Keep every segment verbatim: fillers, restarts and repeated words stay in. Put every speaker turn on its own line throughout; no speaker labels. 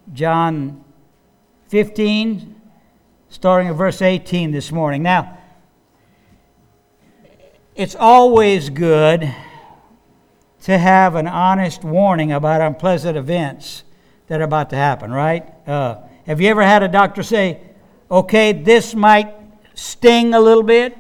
John fifteen, starting at verse eighteen this morning. Now, it's always good to have an honest warning about unpleasant events that are about to happen, right? Uh, have you ever had a doctor say, okay, this might sting a little bit?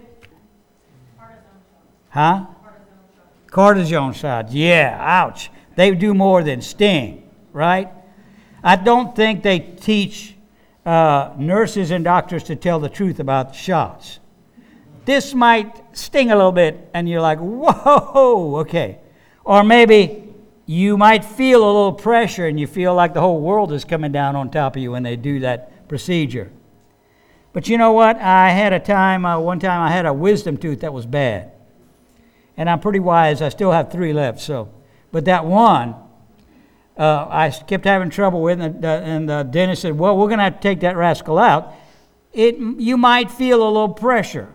Huh? Cortisone shots. Yeah, ouch. They do more than sting, right? I don't think they teach uh, nurses and doctors to tell the truth about shots. This might sting a little bit, and you're like, whoa, okay. Or maybe you might feel a little pressure, and you feel like the whole world is coming down on top of you when they do that procedure. But you know what? I had a time, uh, one time I had a wisdom tooth that was bad. And I'm pretty wise. I still have three left. So, but that one, uh, I kept having trouble with, and the, and the dentist said, well, we're going to have to take that rascal out. It, you might feel a little pressure.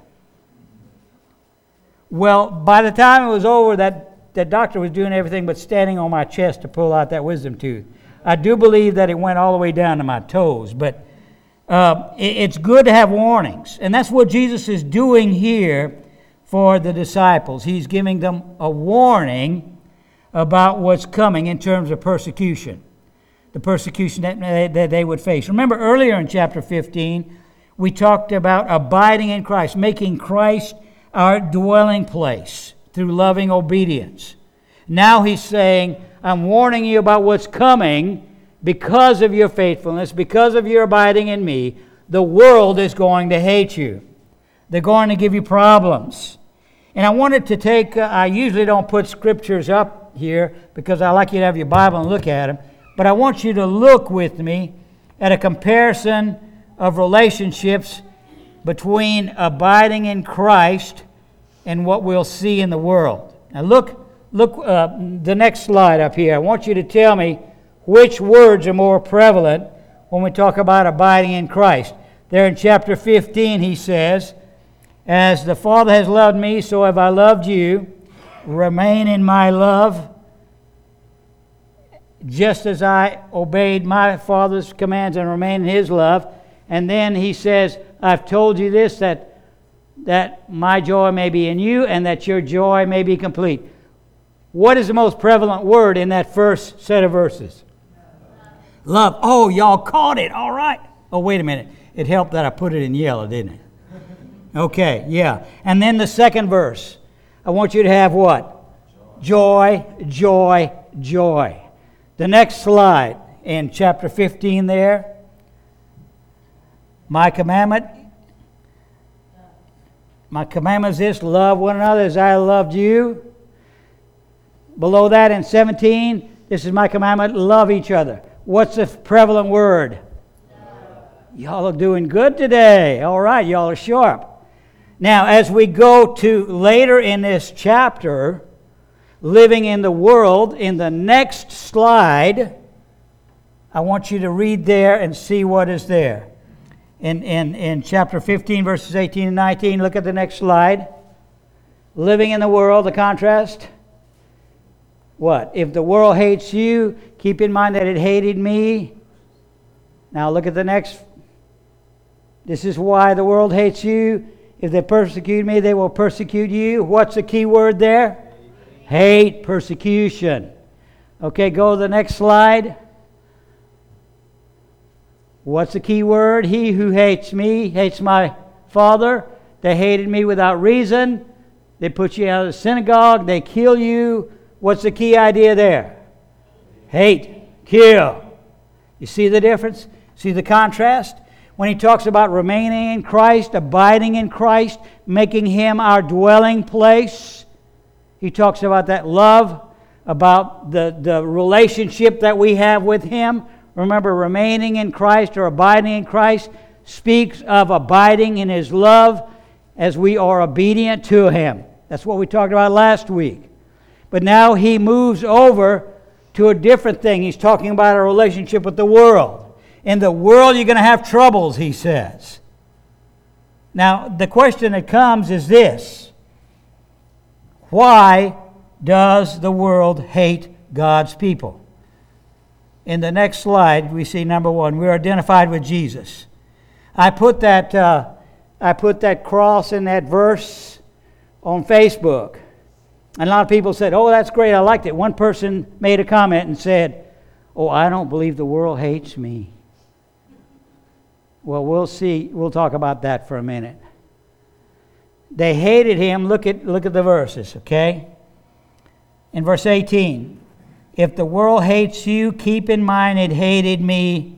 Well, by the time it was over, that, that doctor was doing everything but standing on my chest to pull out that wisdom tooth. I do believe that it went all the way down to my toes, but uh, it, it's good to have warnings. And that's what Jesus is doing here for the disciples. He's giving them a warning about what's coming in terms of persecution, the persecution that they, that they would face. Remember earlier in chapter fifteen, we talked about abiding in Christ, making Christ our dwelling place through loving obedience. Now he's saying, I'm warning you about what's coming because of your faithfulness, because of your abiding in me. The world is going to hate you. They're going to give you problems. And I wanted to take, uh, I usually don't put scriptures up here because I like you to have your Bible and look at them. But I want you to look with me at a comparison of relationships between abiding in Christ and what we'll see in the world. Now look, look uh, the next slide up here. I want you to tell me which words are more prevalent when we talk about abiding in Christ. There in chapter fifteen he says, as the Father has loved me, so have I loved you. Remain in my love, just as I obeyed my Father's commands and remain in his love. And then he says, I've told you this, that, that my joy may be in you and that your joy may be complete. What is the most prevalent word in that first set of verses? Love. Oh, y'all caught it. All right. Oh, wait a minute. It helped that I put it in yellow, didn't it? Okay, yeah. And then the second verse. I want you to have what? Joy, joy, joy. The next slide in chapter fifteen there. My commandment, my commandment is this, love one another as I loved you. Below that in seventeen, this is my commandment, love each other. What's the prevalent word? Love. Y'all are doing good today. All right, y'all are sharp. Now, as we go to later in this chapter, living in the world, in the next slide, I want you to read there and see what is there. In, in, in chapter fifteen, verses eighteen and nineteen, look at the next slide. Living in the world, the contrast. What? If the world hates you, keep in mind that it hated me. Now look at the next. This is why the world hates you. If they persecute me, they will persecute you. What's the key word there? Hate, Hate persecution. Okay, go to the next slide. What's the key word? He who hates me hates my Father. They hated me without reason. They put you out of the synagogue. They kill you. What's the key idea there? Hate, kill. You see the difference? See the contrast? When he talks about remaining in Christ, abiding in Christ, making him our dwelling place, he talks about that love, about the, the relationship that we have with him. Remember, remaining in Christ or abiding in Christ speaks of abiding in his love as we are obedient to him. That's what we talked about last week. But now he moves over to a different thing. He's talking about a relationship with the world. In the world, you're going to have troubles, he says. Now, the question that comes is this. Why does the world hate God's people? In the next slide, we see number one, we're identified with Jesus. I put that uh, I put that cross in that verse on Facebook. And a lot of people said, oh, that's great, I liked it. One person made a comment and said, oh, I don't believe the world hates me. Well, we'll see. We'll talk about that for a minute. They hated him. Look at, look at the verses, okay? In verse eighteen, if the world hates you, keep in mind it hated me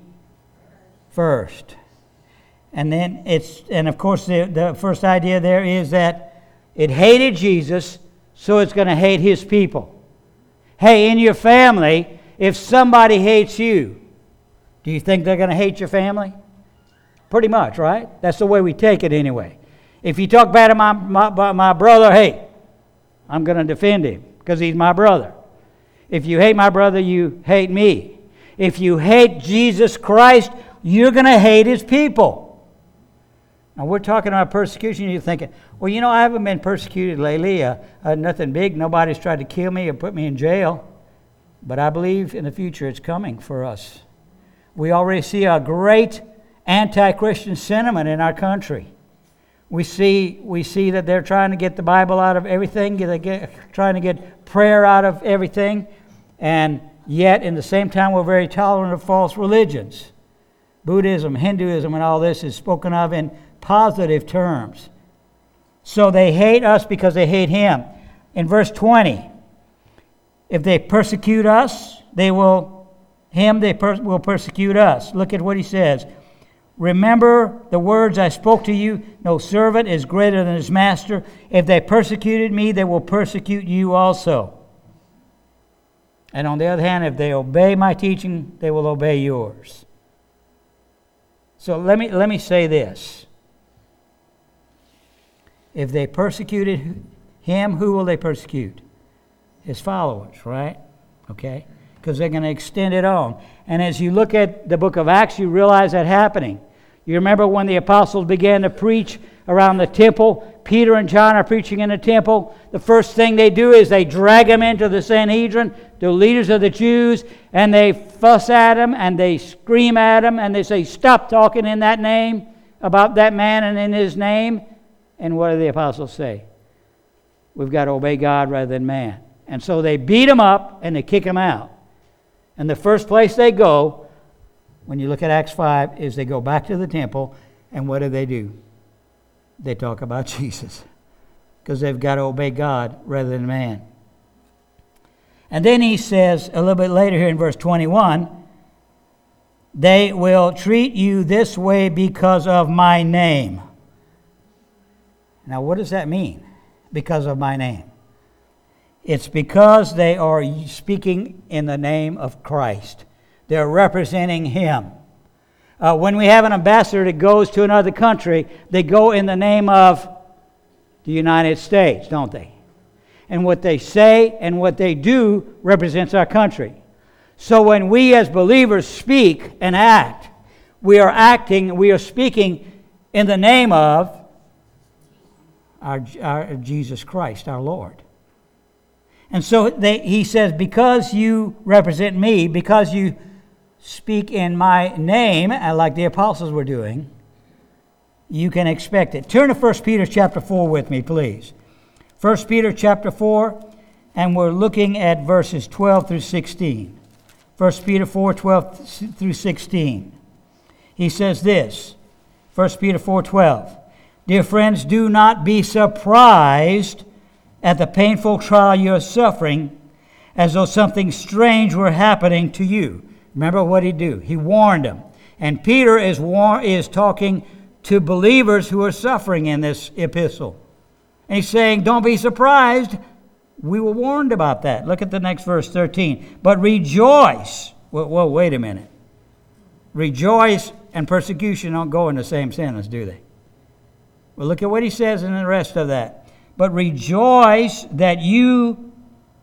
first. And then it's, and of course the, the first idea there is that it hated Jesus, so it's going to hate his people. Hey, in your family, if somebody hates you, do you think they're going to hate your family? Pretty much, right? That's the way we take it anyway. If you talk bad about my, my, my brother, hey, I'm going to defend him because he's my brother. If you hate my brother, you hate me. If you hate Jesus Christ, you're going to hate his people. Now, we're talking about persecution. You're thinking, well, you know, I haven't been persecuted lately. Uh, uh, nothing big. Nobody's tried to kill me or put me in jail. But I believe in the future it's coming for us. We already see a great anti-Christian sentiment in our country. We see we see that they're trying to get the Bible out of everything. They're get, trying to get prayer out of everything. And yet, in the same time, we're very tolerant of false religions. Buddhism, Hinduism, and all this is spoken of in positive terms. So they hate us because they hate him. In verse twenty, if they persecute us, they will, him they per, will persecute us. Look at what he says. Remember the words I spoke to you. No servant is greater than his master. If they persecuted me, they will persecute you also. And on the other hand, if they obey my teaching, they will obey yours. So let me let me say this. If they persecuted him, who will they persecute? His followers, right? Okay? Because they're going to extend it on. And as you look at the book of Acts, you realize that happening. You remember when the apostles began to preach around the temple, Peter and John are preaching in the temple. The first thing they do is they drag them into the Sanhedrin, the leaders of the Jews, and they fuss at them and they scream at them and they say, stop talking in that name, about that man and in his name. And what do the apostles say? We've got to obey God rather than man. And so they beat him up and they kick him out. And the first place they go, when you look at Acts five, is they go back to the temple, and what do they do? They talk about Jesus, because they've got to obey God rather than man. And then he says, a little bit later here in verse twenty-one, they will treat you this way because of my name. Now, what does that mean, because of my name? It's because they are speaking in the name of Christ. They're representing him. Uh, when we have an ambassador that goes to another country, they go in the name of the United States, don't they? And what they say and what they do represents our country. So when we as believers speak and act, we are acting, we are speaking in the name of our, our Jesus Christ, our Lord. And so they, he says, because you represent me, because you speak in my name, like the apostles were doing, you can expect it. Turn to First Peter chapter four with me, please. First Peter chapter four, and we're looking at verses twelve through sixteen. First Peter four, twelve through sixteen. He says this, First Peter four, twelve. Dear friends, do not be surprised at the painful trial you're suffering, as though something strange were happening to you. Remember what he do? He warned them. And Peter is war- is talking to believers who are suffering in this epistle. And he's saying, don't be surprised. We were warned about that. Look at the next verse, thirteen. But rejoice. Well, well, wait a minute. Rejoice and persecution don't go in the same sentence, do they? Well, look at what he says in the rest of that. But rejoice that you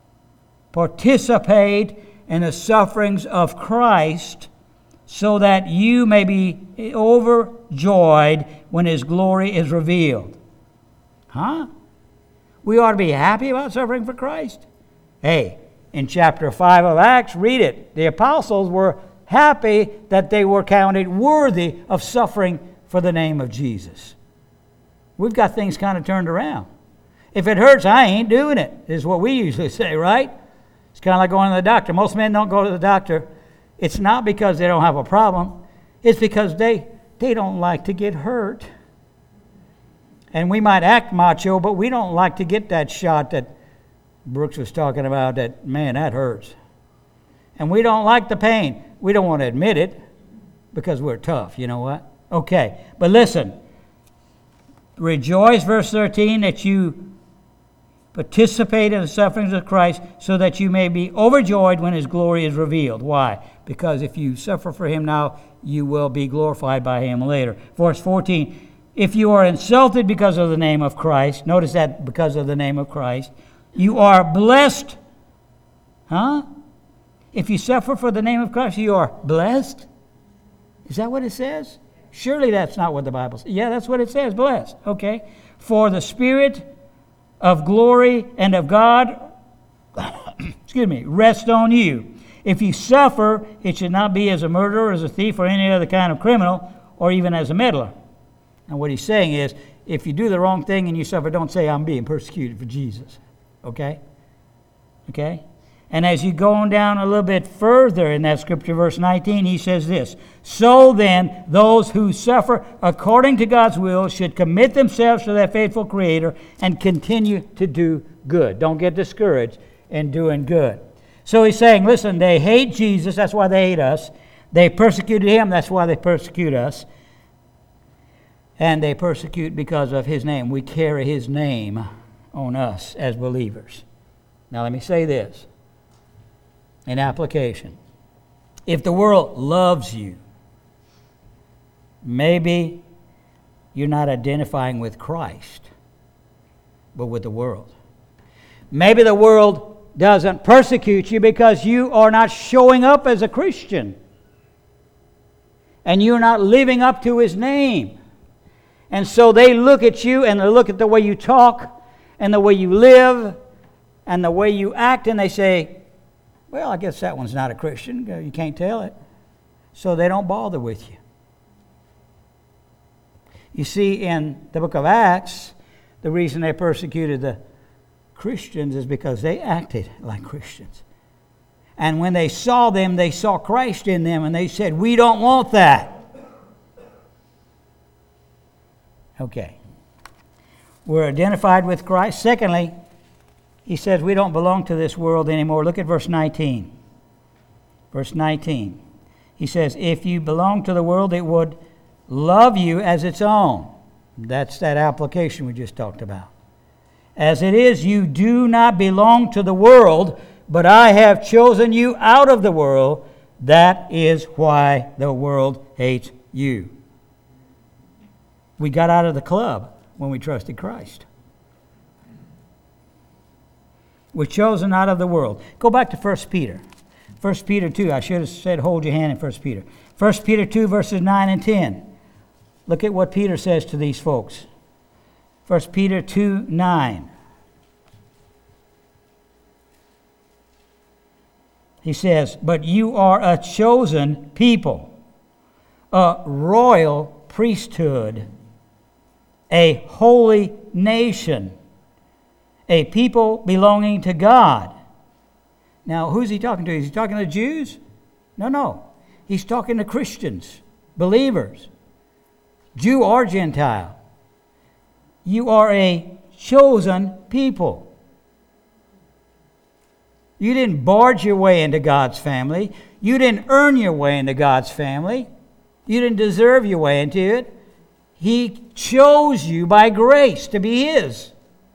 participate in the sufferings of Christ, so that you may be overjoyed when his glory is revealed. Huh? We ought to be happy about suffering for Christ. Hey, in chapter five of Acts. Read it. The apostles were happy that they were counted worthy of suffering for the name of Jesus. We've got things kind of turned around. If it hurts, I ain't doing it, is what we usually say, right? It's kind of like going to the doctor. Most men don't go to the doctor. It's not because they don't have a problem. It's because they, they don't like to get hurt. And we might act macho, but we don't like to get that shot that Brooks was talking about, that, man, that hurts. And we don't like the pain. We don't want to admit it because we're tough, you know what? Okay, but listen. Rejoice, verse thirteen, that you participate in the sufferings of Christ so that you may be overjoyed when his glory is revealed. Why? Because if you suffer for him now, you will be glorified by him later. Verse fourteen, if you are insulted because of the name of Christ, notice that, because of the name of Christ, you are blessed. Huh? If you suffer for the name of Christ, you are blessed. Is that what it says? Surely that's not what the Bible says. Yeah, that's what it says, blessed. Okay. For the Spirit of glory and of God, excuse me, rest on you. If you suffer, it should not be as a murderer, as a thief, or any other kind of criminal, or even as a meddler. And what he's saying is, if you do the wrong thing and you suffer, don't say, I'm being persecuted for Jesus. Okay? Okay? And as you go on down a little bit further in that scripture, verse nineteen, he says this, so then, those who suffer according to God's will should commit themselves to their faithful Creator and continue to do good. Don't get discouraged in doing good. So he's saying, listen, they hate Jesus, that's why they hate us. They persecuted him, that's why they persecute us. And they persecute because of his name. We carry his name on us as believers. Now let me say this. In application, if the world loves you, maybe you're not identifying with Christ, but with the world. Maybe the world doesn't persecute you because you are not showing up as a Christian, and you're not living up to his name. And so they look at you, and they look at the way you talk, and the way you live, and the way you act, and they say, well, I guess that one's not a Christian. You can't tell it. So they don't bother with you. You see, in the book of Acts, the reason they persecuted the Christians is because they acted like Christians. And when they saw them, they saw Christ in them, and they said, we don't want that. Okay. We're identified with Christ. Secondly, he says we don't belong to this world anymore. Look at verse nineteen. Verse nineteen. He says, if you belong to the world, it would love you as its own. That's that application we just talked about. As it is, you do not belong to the world, but I have chosen you out of the world. That is why the world hates you. We got out of the club when we trusted Christ. We're chosen out of the world. Go back to First Peter. First Peter two. I should have said hold your hand in First Peter. First Peter two, verses nine and ten. Look at what Peter says to these folks. First Peter two, nine. He says, but you are a chosen people, a royal priesthood, a holy nation, a people belonging to God. Now, who's he talking to? Is he talking to Jews? No, no. He's talking to Christians, believers, Jew or Gentile. You are a chosen people. You didn't barge your way into God's family. You didn't earn your way into God's family. You didn't deserve your way into it. He chose you by grace to be his.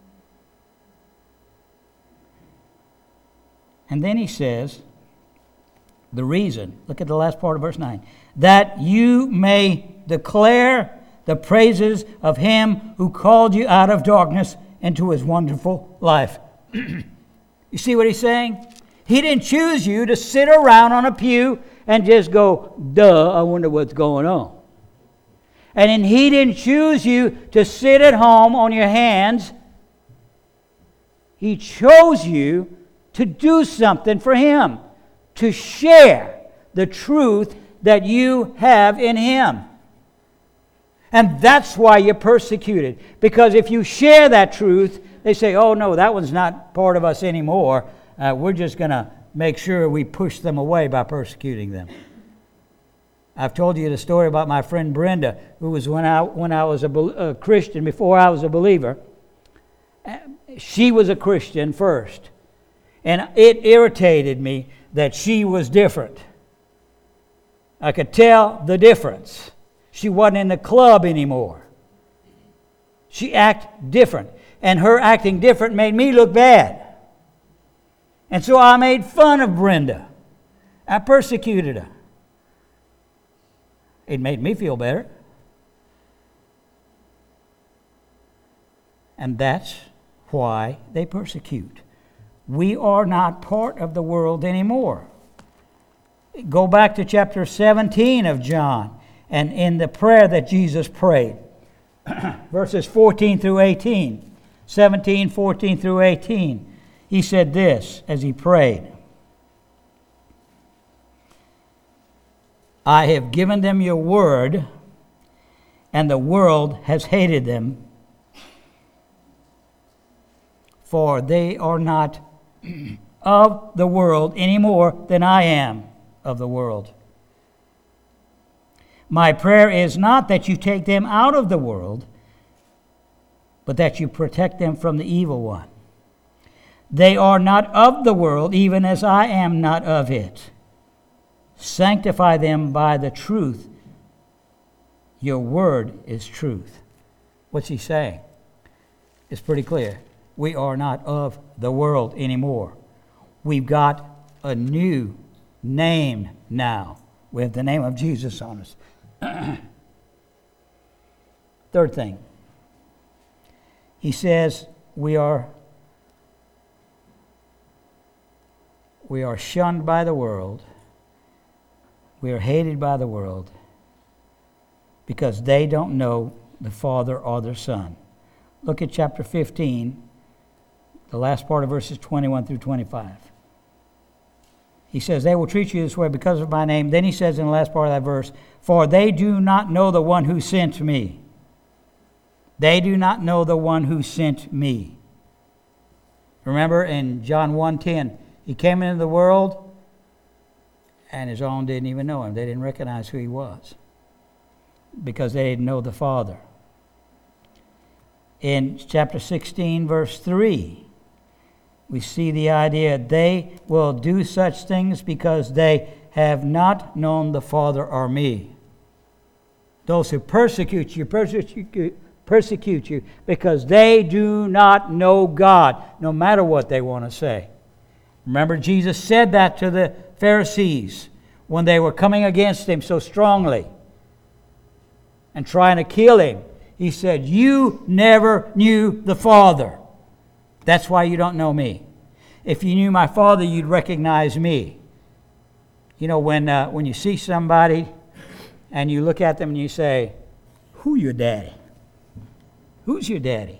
And then he says, the reason, look at the last part of verse nine, that you may declare the praises of him who called you out of darkness into his wonderful life. You see what he's saying? He didn't choose you to sit around on a pew and just go, duh, I wonder what's going on. And then he didn't choose you to sit at home on your hands. He chose you to do something for Him, to share the truth that you have in Him. And that's why you're persecuted. Because if you share that truth, they say, oh no, that one's not part of us anymore. Uh, we're just going to make sure we push them away by persecuting them. I've told you the story about my friend Brenda, who was when I, when I was a, a Christian, before I was a believer. She was a Christian first. And it irritated me that she was different. I could tell the difference. She wasn't in the club anymore. She acted different. And her acting different made me look bad. And so I made fun of Brenda. I persecuted her. It made me feel better. And that's why they persecute. We are not part of the world anymore. Go back to chapter seventeen of John, and in the prayer that Jesus prayed, verses fourteen through eighteen, seventeen, fourteen through eighteen, he said this as he prayed. I have given them your word, and the world has hated them, for they are not of the world any more than I am of the world. My prayer is not that you take them out of the world, but that you protect them from the evil one. They are not of the world, even as I am not of it. Sanctify them by the truth. Your word is truth. What's he saying? It's pretty clear. We are not of the world anymore. We've got a new name now. We have the name of Jesus on us. Third thing. He says we are we are shunned by the world. We are hated by the world because they don't know the Father or the Son. Look at chapter fifteen, the last part of verses twenty-one through twenty-five. He says, they will treat you this way because of my name. Then he says in the last part of that verse, for they do not know the one who sent me. They do not know the one who sent me. Remember in John one ten, he came into the world and his own didn't even know him. They didn't recognize who he was because they didn't know the Father. In chapter sixteen, verse three, we see the idea they will do such things because they have not known the Father or me. Those who persecute you, persecute, persecute you because they do not know God, no matter what they want to say. Remember, Jesus said that to the Pharisees when they were coming against him so strongly and trying to kill him. He said, you never knew the Father. That's why you don't know me. If you knew my Father, you'd recognize me. You know, when uh, when you see somebody and you look at them and you say, who's your daddy? Who's your daddy?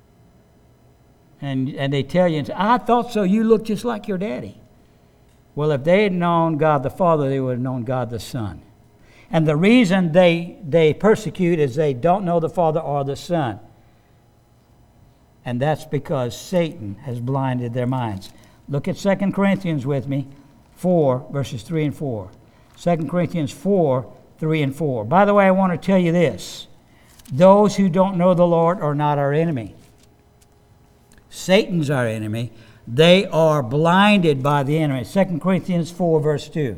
And, and they tell you, and say, I thought so, you look just like your daddy. Well, if they had known God the Father, they would have known God the Son. And the reason they, they persecute is they don't know the Father or the Son. And that's because Satan has blinded their minds. Look at Second Corinthians with me, four, verses three and four. Second Corinthians four, three and four. By the way, I want to tell you this. Those who don't know the Lord are not our enemy. Satan's our enemy. They are blinded by the enemy. Second Corinthians four, verse two.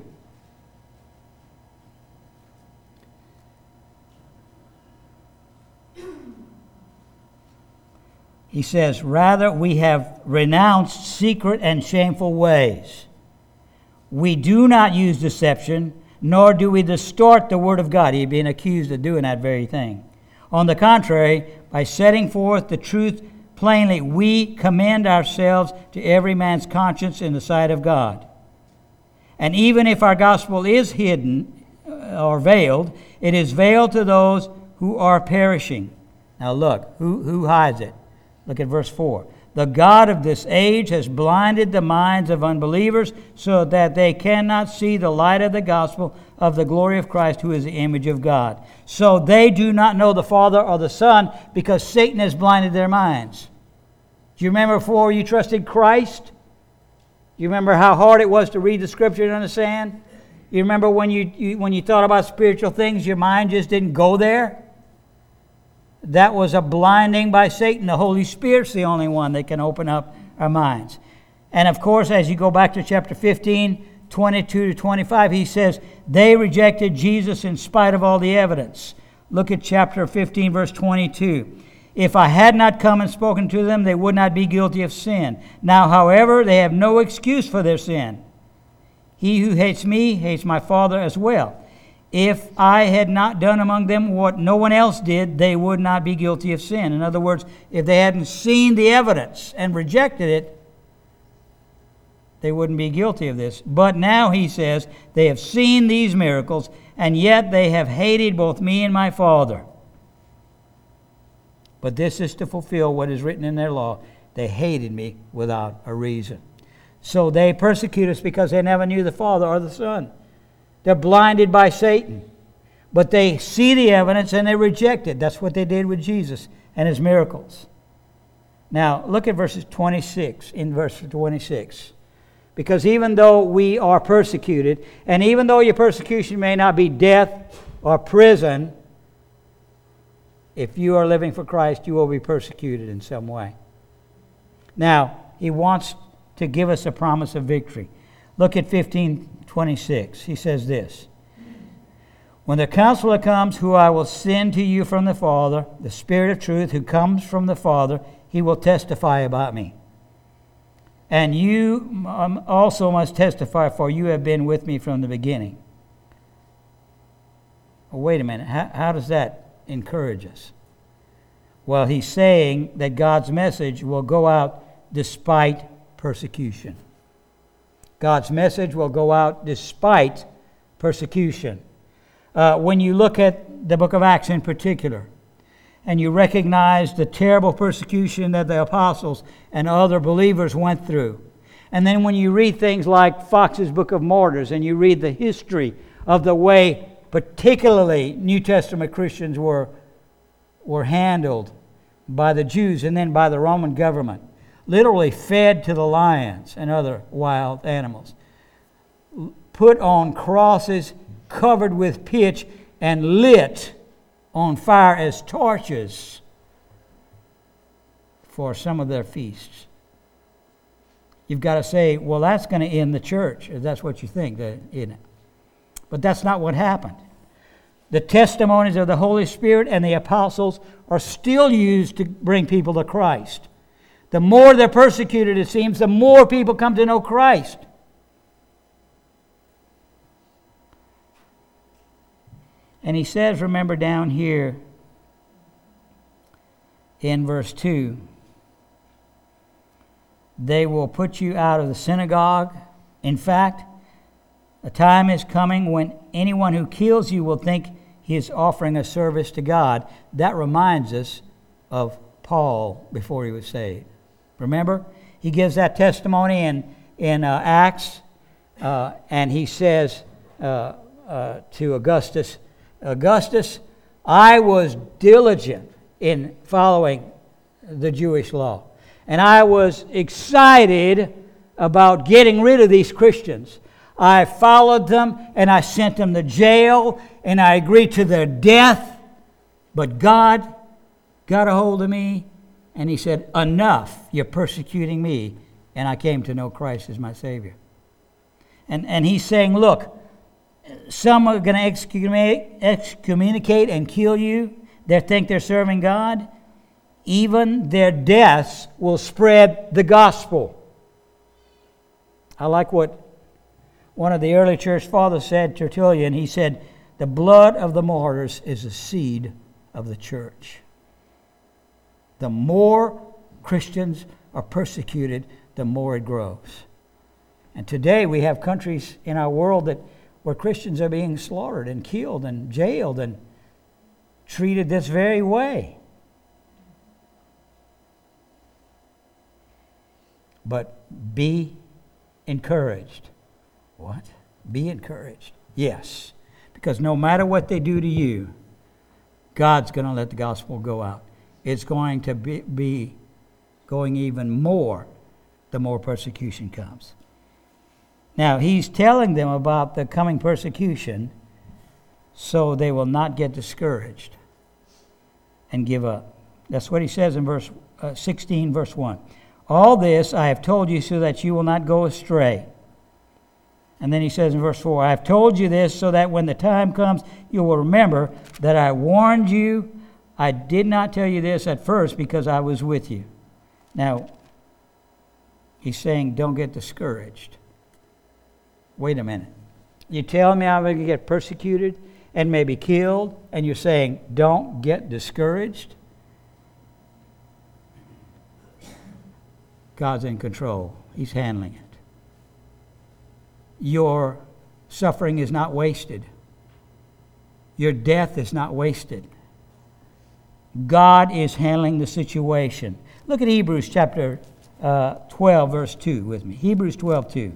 He says, rather we have renounced secret and shameful ways. We do not use deception, nor do we distort the word of God. He'd been accused of doing that very thing. On the contrary, by setting forth the truth plainly, we commend ourselves to every man's conscience in the sight of God. And even if our gospel is hidden or veiled, it is veiled to those who are perishing. Now look, who, who hides it? Look at verse four. The God of this age has blinded the minds of unbelievers so that they cannot see the light of the gospel of the glory of Christ, who is the image of God. So they do not know the Father or the Son because Satan has blinded their minds. Do you remember before you trusted Christ? You remember how hard it was to read the Scripture and understand? You remember when you, you when you thought about spiritual things, your mind just didn't go there? That was a blinding by Satan. The Holy Spirit's the only one that can open up our minds. And of course, as you go back to chapter fifteen, twenty-two to twenty-five, he says, they rejected Jesus in spite of all the evidence. Look at chapter fifteen, verse twenty-two. If I had not come and spoken to them, they would not be guilty of sin. Now, however, they have no excuse for their sin. He who hates me hates my Father as well. If I had not done among them what no one else did, they would not be guilty of sin. In other words, if they hadn't seen the evidence and rejected it, they wouldn't be guilty of this. But now, he says, they have seen these miracles, and yet they have hated both me and my Father. But this is to fulfill what is written in their law. They hated me without a reason. So they persecute us because they never knew the Father or the Son. They're blinded by Satan. But they see the evidence and they reject it. That's what they did with Jesus and his miracles. Now, look at verses twenty-six, in verse twenty-six. Because even though we are persecuted, and even though your persecution may not be death or prison, if you are living for Christ, you will be persecuted in some way. Now, he wants to give us a promise of victory. Look at fifteen twenty-six. He says this: when the Counselor comes, who I will send to you from the Father, the Spirit of truth who comes from the Father, he will testify about me. And you also must testify, for you have been with me from the beginning. Well, wait a minute. How, how does that encourage us? Well, he's saying that God's message will go out despite persecution. God's message will go out despite persecution. Uh, when you look at the book of Acts in particular, and you recognize the terrible persecution that the apostles and other believers went through, and then when you read things like Fox's Book of Martyrs, and you read the history of the way particularly New Testament Christians were, were handled by the Jews and then by the Roman government, literally fed to the lions and other wild animals, put on crosses covered with pitch and lit on fire as torches for some of their feasts. You've got to say, well, that's going to end the church, if that's what you think, isn't it? But that's not what happened. The testimonies of the Holy Spirit and the apostles are still used to bring people to Christ. The more they're persecuted, it seems, the more people come to know Christ. And he says, remember down here in verse two, they will put you out of the synagogue. In fact, a time is coming when anyone who kills you will think he is offering a service to God. That reminds us of Paul before he was saved. Remember? He gives that testimony in, in uh, Acts, uh, and he says uh, uh, to Augustus, Augustus, I was diligent in following the Jewish law. And I was excited about getting rid of these Christians. I followed them and I sent them to jail and I agreed to their death. But God got a hold of me and he said, enough, you're persecuting me. And I came to know Christ as my Savior. And, and he's saying, look, some are going to excommunicate, excommunicate and kill you. They think they're serving God. Even their deaths will spread the gospel. I like what one of the early church fathers said, Tertullian. He said, the blood of the martyrs is the seed of the church. The more Christians are persecuted, the more it grows. And today we have countries in our world that where Christians are being slaughtered and killed and jailed and treated this very way. But be encouraged. What? Be encouraged. Yes. Because no matter what they do to you, God's going to let the gospel go out. It's going to be, be going even more the more persecution comes. Now, he's telling them about the coming persecution so they will not get discouraged and give up. That's what he says in verse uh, sixteen, verse one. All this I have told you so that you will not go astray. And then he says in verse four, I have told you this so that when the time comes, you will remember that I warned you. I did not tell you this at first because I was with you. Now, he's saying don't get discouraged. Wait a minute. You tell me I'm going to get persecuted and maybe killed, and you're saying don't get discouraged? God's in control. He's handling it. Your suffering is not wasted. Your death is not wasted. God is handling the situation. Look at Hebrews chapter uh, twelve, verse two with me. Hebrews twelve, two.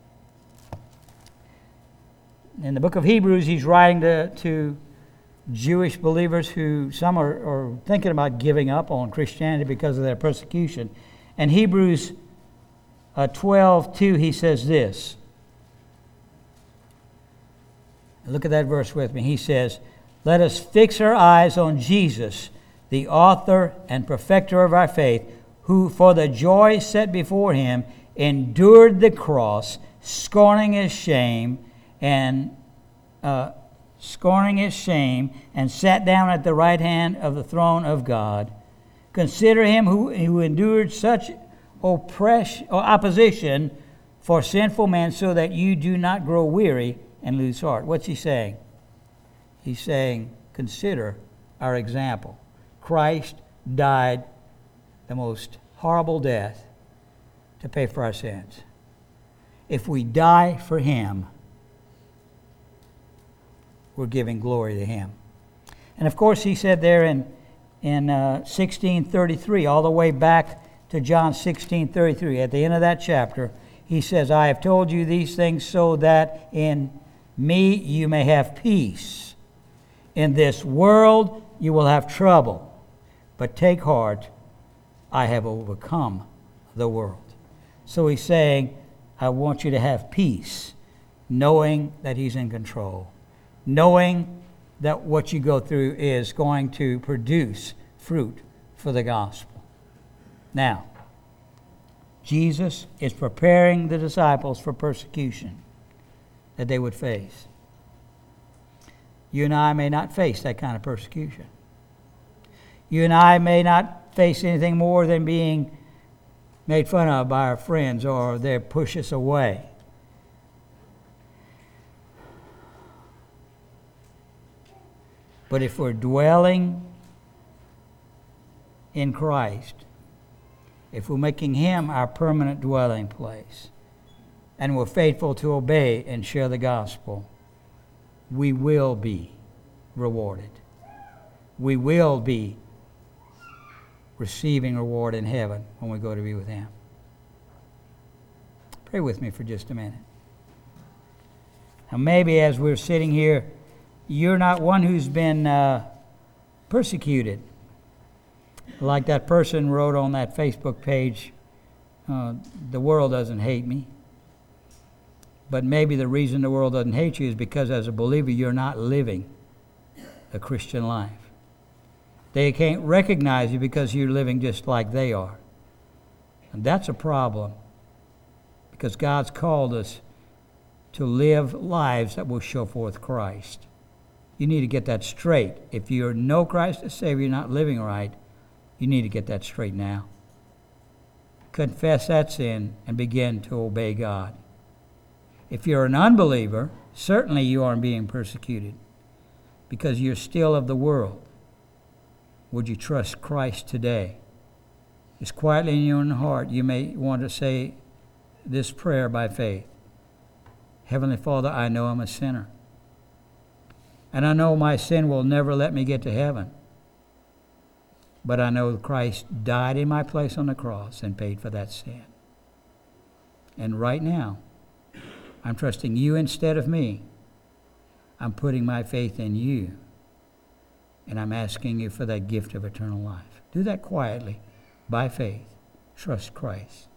In the book of Hebrews, he's writing to, to Jewish believers who, some are, are thinking about giving up on Christianity because of their persecution. And Hebrews uh, twelve, two, he says this. Look at that verse with me. He says, let us fix our eyes on Jesus, the author and perfecter of our faith, who for the joy set before him endured the cross, scorning its shame, and uh, scorning its shame, and sat down at the right hand of the throne of God. Consider him who, who endured such oppress, or opposition for sinful men, so that you do not grow weary and lose heart. What's he saying? He's saying, consider our example. Christ died the most horrible death to pay for our sins. If we die for him, we're giving glory to him. And of course, he said there in, in uh, sixteen thirty-three, all the way back to John sixteen thirty-three, at the end of that chapter, he says, I have told you these things so that in me you may have peace. In this world you will have trouble, but take heart, I have overcome the world. So he's saying, I want you to have peace, knowing that he's in control, knowing that what you go through is going to produce fruit for the gospel. Now, Jesus is preparing the disciples for persecution that they would face. You and I may not face that kind of persecution. You and I may not face anything more than being made fun of by our friends, or they push us away. But if we're dwelling in Christ, if we're making him our permanent dwelling place, and we're faithful to obey and share the gospel, we will be rewarded. We will be receiving reward in heaven when we go to be with him. Pray with me for just a minute. Now maybe as we're sitting here, you're not one who's been uh, persecuted. Like that person wrote on that Facebook page, uh, the world doesn't hate me. But maybe the reason the world doesn't hate you is because as a believer you're not living a Christian life. They can't recognize you because you're living just like they are. And that's a problem, because God's called us to live lives that will show forth Christ. You need to get that straight. If you know Christ as Savior, you're not living right, you need to get that straight now. Confess that sin and begin to obey God. If you're an unbeliever, certainly you aren't being persecuted because you're still of the world. Would you trust Christ today? Just quietly in your own heart, you may want to say this prayer by faith. Heavenly Father, I know I'm a sinner. And I know my sin will never let me get to heaven. But I know Christ died in my place on the cross and paid for that sin. And right now, I'm trusting you instead of me. I'm putting my faith in you. And I'm asking you for that gift of eternal life. Do that quietly, by faith. Trust Christ.